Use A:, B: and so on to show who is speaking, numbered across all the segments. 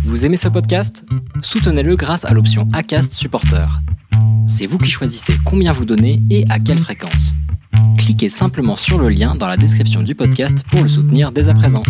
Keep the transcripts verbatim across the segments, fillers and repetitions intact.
A: Vous aimez ce podcast ? Soutenez-le grâce à l'option Acast Supporter. C'est vous qui choisissez combien vous donnez et à quelle fréquence. Cliquez simplement sur le lien dans la description du podcast pour le soutenir dès à présent.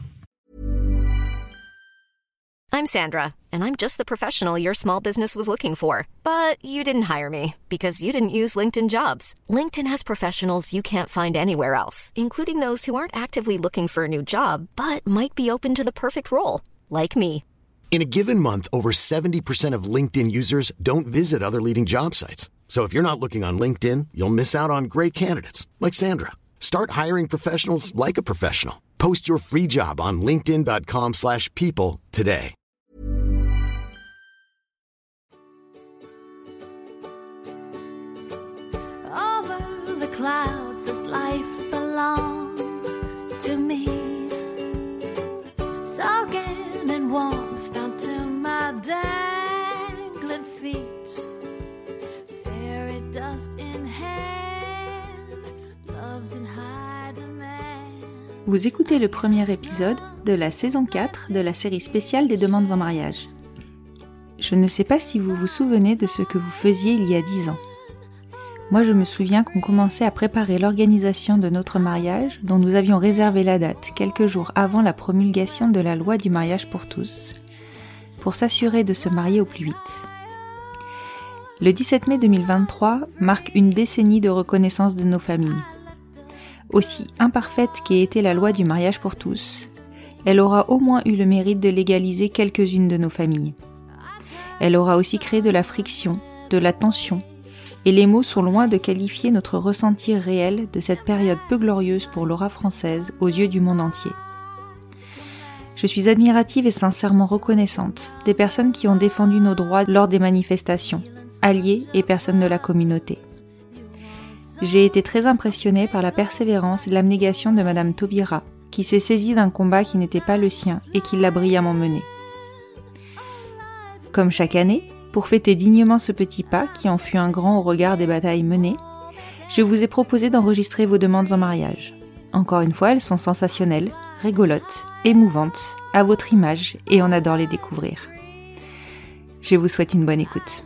B: I'm Sandra, and I'm just the professional your small business was looking for. But you didn't hire me because you didn't use LinkedIn Jobs. LinkedIn has professionals you can't find anywhere else, including those who aren't actively looking for a new job, but might be open to the perfect role, like me.
C: In a given month, over seventy percent of LinkedIn users don't visit other leading job sites. So if you're not looking on LinkedIn, you'll miss out on great candidates like Sandra. Start hiring professionals like a professional. Post your free job on linkedin.com slash people today.
D: Over the clouds, this life belongs to me. Soaking in warmth down to my dangling feet. Fairy dust in hand, love's in high demand.
E: Vous écoutez le premier épisode de la saison quatre de la série spéciale des demandes en mariage. Je ne sais pas si vous vous souvenez de ce que vous faisiez il y a dix ans. Moi, je me souviens qu'on commençait à préparer l'organisation de notre mariage, dont nous avions réservé la date quelques jours avant la promulgation de la loi du mariage pour tous, pour s'assurer de se marier au plus vite. Le dix-sept mai deux mille vingt-trois marque une décennie de reconnaissance de nos familles. Aussi imparfaite qu'ait été la loi du mariage pour tous, elle aura au moins eu le mérite de légaliser quelques-unes de nos familles. Elle aura aussi créé de la friction, de la tension, et les mots sont loin de qualifier notre ressenti réel de cette période peu glorieuse pour l'aura française aux yeux du monde entier. Je suis admirative et sincèrement reconnaissante des personnes qui ont défendu nos droits lors des manifestations, alliés et personnes de la communauté. J'ai été très impressionnée par la persévérance et l'abnégation de Madame Taubira, qui s'est saisie d'un combat qui n'était pas le sien et qui l'a brillamment mené. Comme chaque année, pour fêter dignement ce petit pas qui en fut un grand au regard des batailles menées, je vous ai proposé d'enregistrer vos demandes en mariage. Encore une fois, elles sont sensationnelles, rigolotes, émouvantes, à votre image et on adore les découvrir. Je vous souhaite une bonne écoute.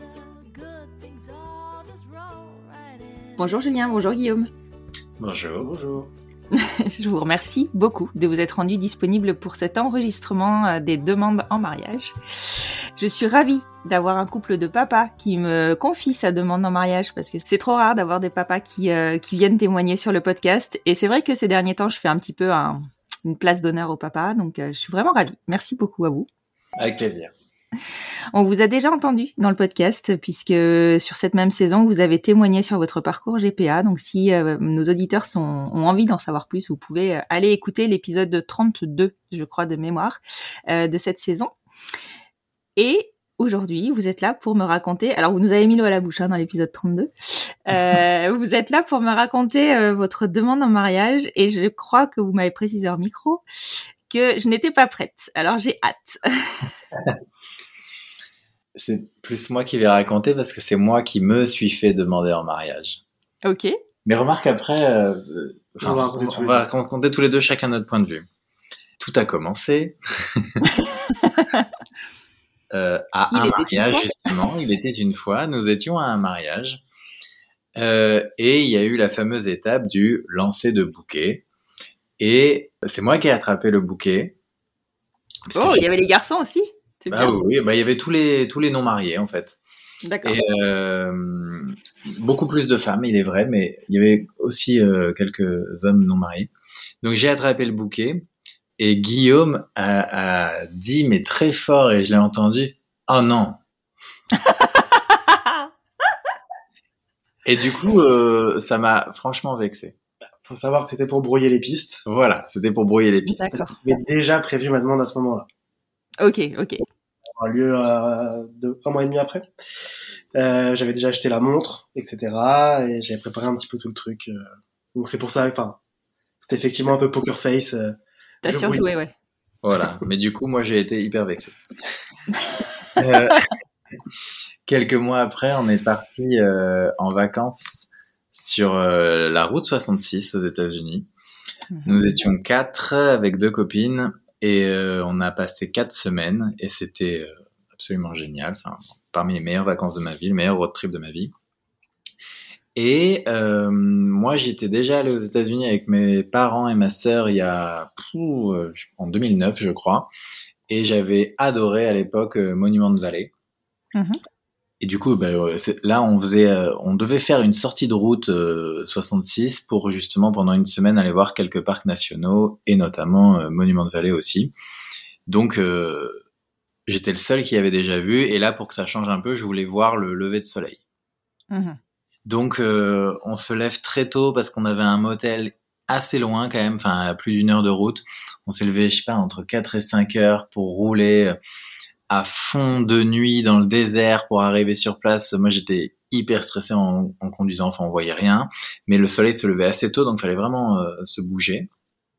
E: Bonjour Julien, bonjour Guillaume.
F: Bonjour, bonjour.
E: Je vous remercie beaucoup de vous être rendu disponible pour cet enregistrement des demandes en mariage. Je suis ravie d'avoir un couple de papas qui me confie sa demande en mariage parce que c'est trop rare d'avoir des papas qui, euh, qui viennent témoigner sur le podcast. Et c'est vrai que ces derniers temps, je fais un petit peu un, une place d'honneur aux papas. Donc, euh, je suis vraiment ravie. Merci beaucoup à vous.
F: Avec plaisir.
E: On vous a déjà entendu dans le podcast puisque sur cette même saison, vous avez témoigné sur votre parcours G P A. Donc, si euh, nos auditeurs sont, ont envie d'en savoir plus, vous pouvez aller écouter l'épisode trente-deux, je crois, de mémoire, euh, de cette saison. Et aujourd'hui, vous êtes là pour me raconter... Alors, vous nous avez mis l'eau à la bouche hein, dans l'épisode trente-deux. Euh, vous êtes là pour me raconter euh, votre demande en mariage. Et je crois que vous m'avez précisé en micro que je n'étais pas prête. Alors, j'ai hâte.
F: C'est plus moi qui vais raconter parce que c'est moi qui me suis fait demander en mariage.
E: Ok.
F: Mais remarque après, euh, enfin,
G: on va,
F: on,
G: raconter,
F: on va raconter tous les deux chacun notre point de vue. Tout a commencé euh, à
E: il
F: un mariage justement. Il était une fois. Nous étions à un mariage euh, et il y a eu la fameuse étape du lancer de bouquet. Et c'est moi qui ai attrapé le bouquet.
E: Oh, il y avait les garçons aussi. C'est
F: Ah
E: bien.
F: oui, oui, bah, il y avait tous les, tous les non-mariés en fait.
E: D'accord.
F: Et euh, beaucoup plus de femmes, il est vrai, mais il y avait aussi euh, quelques hommes non-mariés. Donc j'ai attrapé le bouquet et Guillaume a, a dit, mais très fort, et je l'ai entendu, « Oh non !» Et du coup, euh, ça m'a franchement vexé.
G: Faut savoir que c'était pour brouiller les pistes.
F: Voilà, c'était pour brouiller les pistes.
E: D'accord.
G: J'avais déjà prévu ma demande à ce moment-là.
E: Ok, ok.
G: Ça aura lieu euh, de, un mois et demi après. Euh, j'avais déjà acheté la montre, et cetera. Et j'avais préparé un petit peu tout le truc. Euh, donc c'est pour ça, enfin, c'était effectivement un peu poker face. Euh,
E: T'as
G: je
E: surjoué,
G: voulais.
E: ouais.
F: Voilà, mais du coup, moi, j'ai été hyper vexé. euh, quelques mois après, on est parti euh, en vacances sur euh, la route soixante-six aux États-Unis. Mmh. Nous étions quatre avec deux copines Et euh, on a passé quatre semaines et c'était euh, absolument génial. Enfin, parmi les meilleures vacances de ma vie, le meilleur road trip de ma vie. Et euh, moi, j'étais déjà allé aux États-Unis avec mes parents et ma sœur il y a pou, euh, en deux mille neuf, je crois. Et j'avais adoré à l'époque euh, Monument Valley.
E: Mhm.
F: Et du coup, bah, c'est, là, on faisait, euh, on devait faire une sortie de route euh, soixante-six pour justement pendant une semaine aller voir quelques parcs nationaux et notamment euh, Monument Valley aussi. Donc, euh, j'étais le seul qui avait déjà vu. Et là, pour que ça change un peu, je voulais voir le lever de soleil.
E: Mhm.
F: Donc, euh, on se lève très tôt parce qu'on avait un motel assez loin quand même, enfin à plus d'une heure de route. On s'est levé, je sais pas, entre quatre et cinq heures pour rouler à fond de nuit dans le désert pour arriver sur place. Moi, j'étais hyper stressé en, en conduisant, enfin on voyait rien, mais le soleil se levait assez tôt, donc il fallait vraiment euh, se bouger.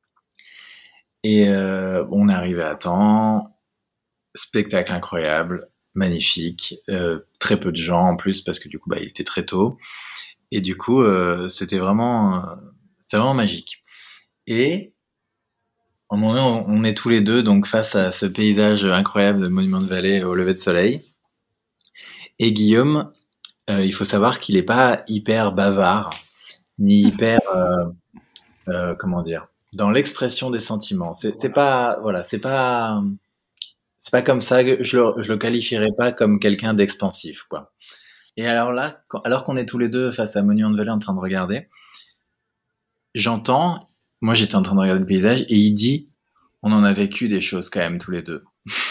F: Et euh, on est arrivé à temps, spectacle incroyable, magnifique, euh, très peu de gens en plus parce que du coup bah il était très tôt et du coup euh, c'était vraiment euh, c'était vraiment magique. Et à un moment donné, on est tous les deux donc face à ce paysage incroyable de Monument Valley au lever de soleil. Et Guillaume, euh, il faut savoir qu'il est pas hyper bavard ni hyper euh, euh, comment dire, dans l'expression des sentiments. C'est, c'est pas voilà, c'est pas c'est pas comme ça que je le, je le qualifierais pas comme quelqu'un d'expansif, quoi. Et alors là, quand, alors qu'on est tous les deux face à Monument Valley en train de regarder, j'entends, moi j'étais en train de regarder le paysage et il dit, on en a vécu des choses quand même tous les deux.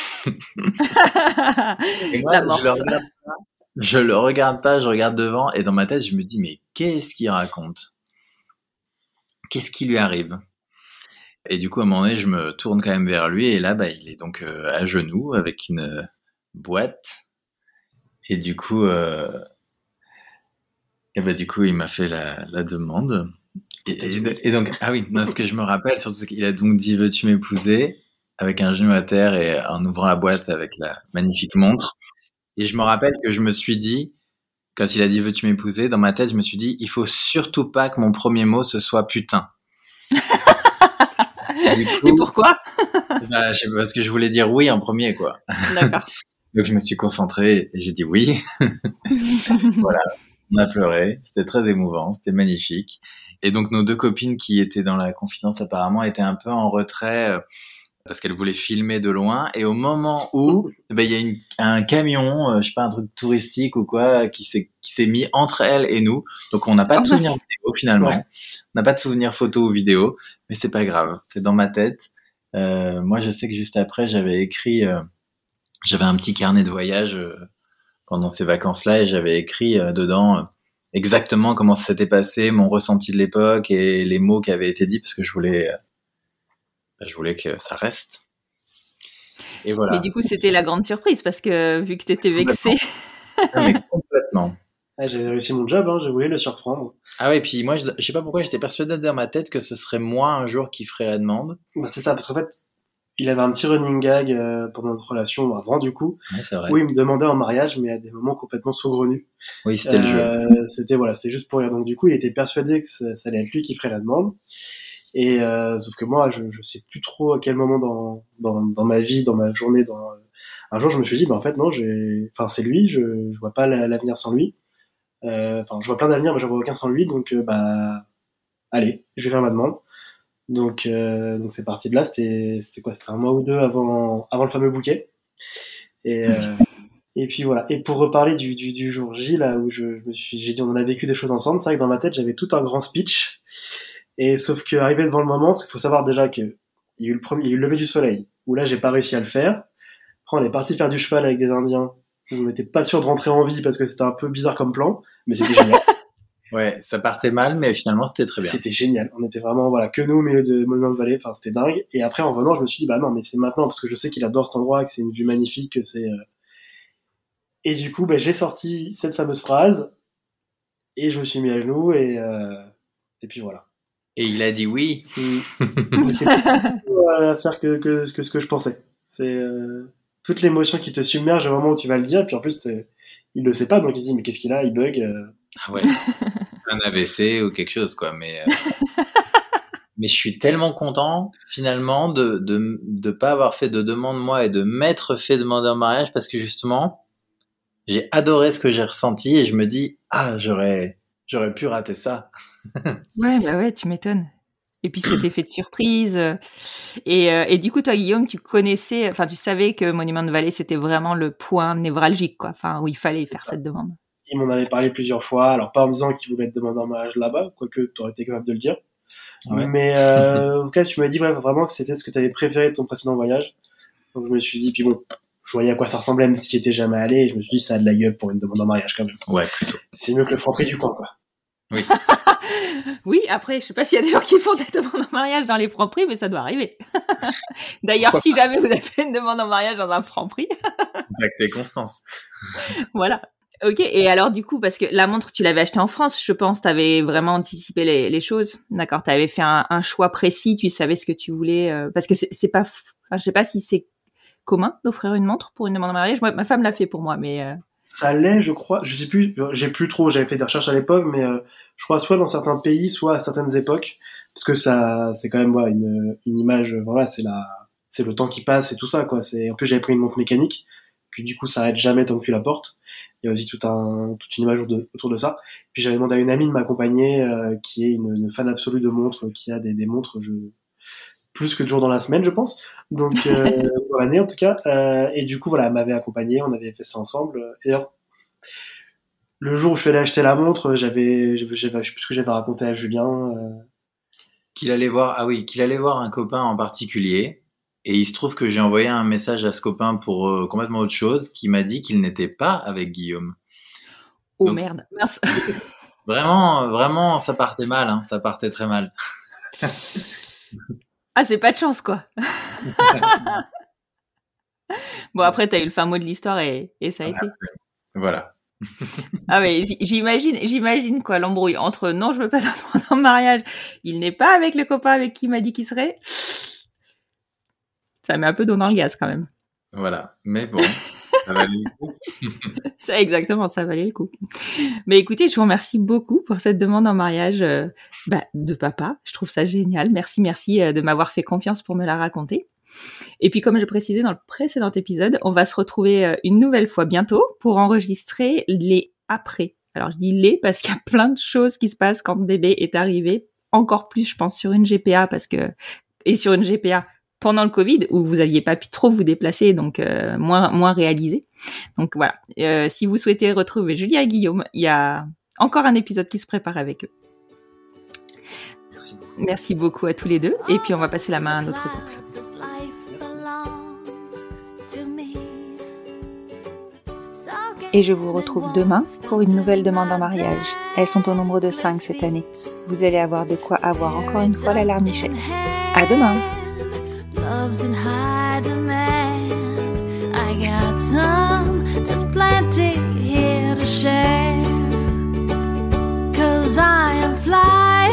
F: Et moi, je le regarde pas, je le regarde pas, je regarde devant et dans ma tête je me dis mais qu'est-ce qu'il raconte ? Qu'est-ce qui lui arrive ? Et du coup, à un moment donné, je me tourne quand même vers lui et là, bah, il est donc euh, à genoux avec une euh, boîte. Et du coup, euh, et bah, du coup, il m'a fait la, la demande. Et, et, et donc, ah oui, non, ce que je me rappelle surtout, c'est qu'il a donc dit, veux-tu m'épouser ? Avec un genou à terre et en ouvrant la boîte avec la magnifique montre. Et je me rappelle que je me suis dit, quand il a dit, veux-tu m'épouser ? Dans ma tête, je me suis dit, il faut surtout pas que mon premier mot, ce soit putain. Du coup,
E: et pourquoi ?
F: Bah, je sais pas, parce que je voulais dire oui en premier, quoi.
E: D'accord.
F: Donc je me suis concentré et j'ai dit oui. Voilà, on a pleuré, c'était très émouvant, c'était magnifique. Et donc nos deux copines qui étaient dans la confidence apparemment étaient un peu en retrait euh, parce qu'elles voulaient filmer de loin. Et au moment où ben, il y a une, un camion, euh, je sais pas, un truc touristique ou quoi, qui s'est, qui s'est mis entre elles et nous. Donc on n'a pas de souvenir vidéo finalement. Ouais. On n'a pas de souvenir photo ou vidéo, mais c'est pas grave, c'est dans ma tête. Euh, moi, je sais que juste après, j'avais écrit, euh, j'avais un petit carnet de voyage euh, pendant ces vacances-là et j'avais écrit euh, dedans euh, exactement comment ça s'était passé, mon ressenti de l'époque et les mots qui avaient été dits parce que je voulais, euh, je voulais que ça reste. Et voilà.
E: Mais du coup, c'était la grande surprise parce que vu que t'étais vexé.
F: Mais complètement.
G: Ah, j'avais réussi mon job, hein, je voulais le surprendre.
F: Ah ouais, puis moi, je, je sais pas pourquoi, j'étais persuadé dans ma tête que ce serait moi un jour qui ferait la demande.
G: Bah, c'est ça, parce qu'en fait, il avait un petit running gag euh, pendant notre relation avant, du coup,
F: ouais, c'est vrai.
G: où il me demandait en mariage, mais à des moments complètement saugrenus.
F: Oui, c'était
G: euh,
F: le jeu.
G: C'était, voilà, c'était juste pour rire. Donc, du coup, il était persuadé que ça, ça allait être lui qui ferait la demande. Et euh, sauf que moi, je, je sais plus trop à quel moment dans, dans, dans ma vie, dans ma journée, dans... un jour, je me suis dit, bah, en fait, non, j'ai... enfin, c'est lui, je, je vois pas l'avenir sans lui. Enfin, euh, je vois plein d'avenirs, mais j'en vois aucun sans lui, donc, euh, bah, allez, je vais faire ma demande. Donc, euh, donc c'est parti de là. C'était, c'était quoi ? C'était un mois ou deux avant, avant le fameux bouquet. Et, euh, et puis voilà. Et pour reparler du, du, du jour J, là où je, je me suis, j'ai dit on a vécu des choses ensemble. C'est vrai que dans ma tête j'avais tout un grand speech. Et sauf que arrivé devant le moment, il faut savoir déjà que il y a eu le premier, il y a eu le lever du soleil où là j'ai pas réussi à le faire. Après on est parti faire du cheval avec des Indiens. On n'était pas sûr de rentrer en vie parce que c'était un peu bizarre comme plan, mais c'était génial.
F: Ouais, ça partait mal, mais finalement c'était très bien.
G: C'était génial. On était vraiment, voilà, que nous au milieu de Monument Valley. Enfin, c'était dingue. Et après, en venant, je me suis dit, bah non, mais c'est maintenant parce que je sais qu'il adore cet endroit, que c'est une vue magnifique, que c'est. Euh... Et du coup, bah, j'ai sorti cette fameuse phrase et je me suis mis à genoux et euh... et puis voilà.
F: Et il a dit oui.
G: Mais c'est pas à faire que, que, que ce que je pensais. C'est euh... toute l'émotion qui te submerge au moment où tu vas le dire. Et puis en plus, il le sait pas, donc il se dit mais qu'est-ce qu'il a ? Il bug. Euh...
F: Ah ouais. Un A V C ou quelque chose, quoi, mais... Euh... mais je suis tellement content finalement de de de pas avoir fait de demande moi et de m'être fait demander en mariage parce que justement j'ai adoré ce que j'ai ressenti et je me dis ah j'aurais j'aurais pu rater ça.
E: Ouais, bah ouais, tu m'étonnes. Et puis cet effet de surprise. euh, Et, euh, et du coup, toi, Guillaume, tu connaissais, enfin, tu savais que Monument Valley, c'était vraiment le point névralgique, quoi. Enfin, où il fallait faire
G: ça.
E: cette demande.
G: Il m'en avait parlé plusieurs fois, alors pas en me disant qu'il voulait te demander en mariage là-bas, quoique tu aurais été capable de le dire.
F: Ouais.
G: Mais euh, en tout cas, tu m'as dit ouais, vraiment que c'était ce que tu avais préféré de ton précédent voyage. Donc je me suis dit, puis bon, je voyais à quoi ça ressemblait, même si j'y étais jamais allé, et je me suis dit, ça a de la gueule pour une demande en mariage quand même.
F: Ouais, plutôt.
G: C'est mieux que le Franprix du coin, quoi.
F: Oui.
E: Oui, après, je sais pas s'il y a des gens qui font des demandes en mariage dans les Franprix, mais ça doit arriver. D'ailleurs,
F: Pourquoi
E: si jamais vous avez fait une demande en mariage dans un Franprix,
F: Contactez Constance.
E: voilà. Ok, et alors du coup, parce que la montre, tu l'avais achetée en France, je pense, tu avais vraiment anticipé les, les choses. D'accord, tu avais fait un, un choix précis, tu savais ce que tu voulais. Euh, parce que c'est, c'est pas... Enfin, je sais pas si c'est commun d'offrir une montre pour une demande en mariage. Moi, ma femme l'a fait pour moi, mais... Euh...
G: Ça l'est, je crois. Je sais plus, j'ai plus trop, j'avais fait des recherches à l'époque, mais euh, je crois soit dans certains pays, soit à certaines époques, parce que ça, c'est quand même ouais, une, une image, voilà, c'est la, c'est le temps qui passe et tout ça, quoi. C'est, en plus, j'avais pris une montre mécanique, puis du coup, ça arrête jamais tant que tu la portes. Il y a aussi tout un, toute une image autour de, autour de ça. Puis j'avais demandé à une amie de m'accompagner, euh, qui est une, une fan absolue de montres, qui a des, des montres, je, plus que de jours dans la semaine, je pense. Donc, euh, dans l'année, en tout cas. Euh, et du coup, voilà, elle m'avait accompagné, on avait fait ça ensemble. Et alors, le jour où je suis allé acheter la montre, j'avais, j'avais, j'avais je sais plus ce que j'avais raconté à Julien. Euh...
F: Qu'il allait voir, ah oui, qu'il allait voir un copain en particulier. Et il se trouve que j'ai envoyé un message à ce copain pour euh, complètement autre chose, qui m'a dit qu'il n'était pas avec Guillaume.
E: Oh
F: Donc,
E: merde, mince.
F: Vraiment, vraiment, ça partait mal, hein, ça partait très mal.
E: Ah, c'est pas de chance, quoi. Bon, après, t'as eu le fin mot de l'histoire et, et ça a été.
F: Voilà.
E: Ah mais j'imagine, j'imagine quoi, l'embrouille entre non, je veux pas t'attendre en mariage, il n'est pas avec le copain avec qui il m'a dit qu'il serait. Ça met un peu d'eau dans le gaz quand même.
F: Voilà, mais bon, ça valait le coup.
E: Ça, exactement, ça valait le coup. Mais écoutez, je vous remercie beaucoup pour cette demande en mariage euh, bah, de papa. Je trouve ça génial. Merci, merci euh, de m'avoir fait confiance pour me la raconter. Et puis, comme je précisais dans le précédent épisode, on va se retrouver euh, une nouvelle fois bientôt pour enregistrer les après. Alors, je dis les parce qu'il y a plein de choses qui se passent quand le bébé est arrivé. Encore plus, je pense, sur une G P A parce que et sur une G P A pendant le Covid où vous aviez pas pu trop vous déplacer, donc euh, moins moins réalisé. Donc voilà. Euh, si vous souhaitez retrouver Julia et Guillaume, il y a encore un épisode qui se prépare avec eux.
G: Merci beaucoup.
E: Merci beaucoup à tous les deux. Et puis on va passer la main à un autre couple. Et je vous retrouve demain pour une nouvelle demande en mariage. Elles sont au nombre de cinq cette année. Vous allez avoir de quoi avoir encore une fois la larmichette. À demain!
D: Love's in high demand. I got some, there's plenty here to share. 'Cause I am flying,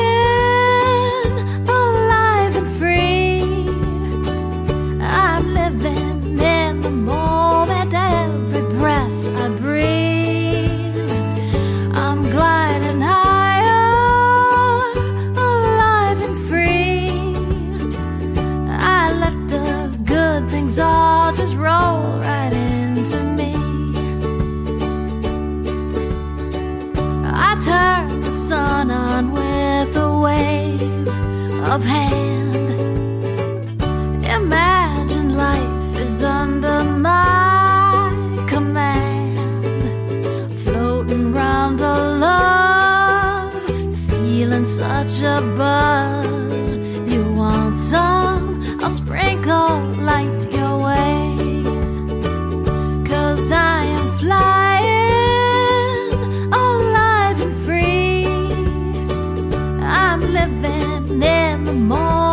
D: alive and free. I'm living in the moment, every breath I breathe. I'm gliding higher, alive and free. I let the good things all just roll right into me. I turn the sun on with a wave of hand. Imagine life is under my command. Floating round the love, feeling such a buzz. You want some? I'll sprinkle light your way. 'Cause I am flying, alive and free. I'm living in the moment.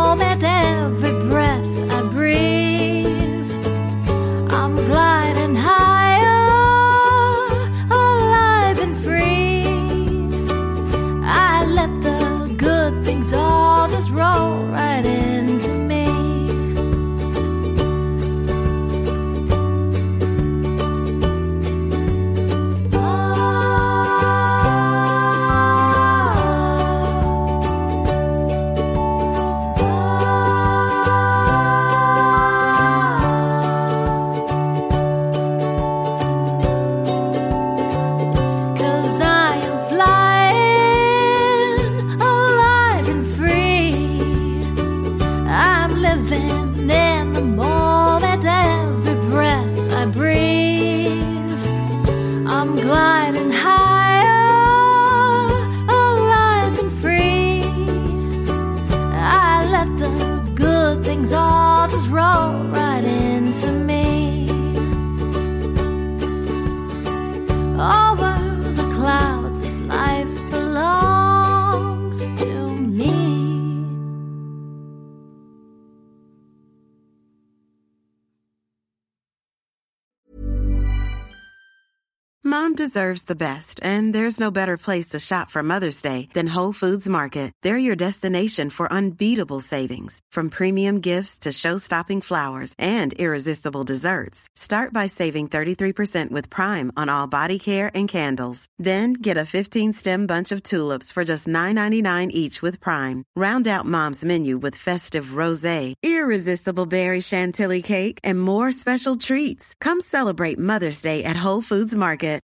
H: Mom deserves the best, and there's no better place to shop for Mother's Day than Whole Foods Market. They're your destination for unbeatable savings, from premium gifts to show-stopping flowers and irresistible desserts. Start by saving thirty-three percent with Prime on all body care and candles. Then get a fifteen-stem bunch of tulips for just nine ninety-nine each with Prime. Round out Mom's menu with festive rosé, irresistible berry chantilly cake, and more special treats. Come celebrate Mother's Day at Whole Foods Market.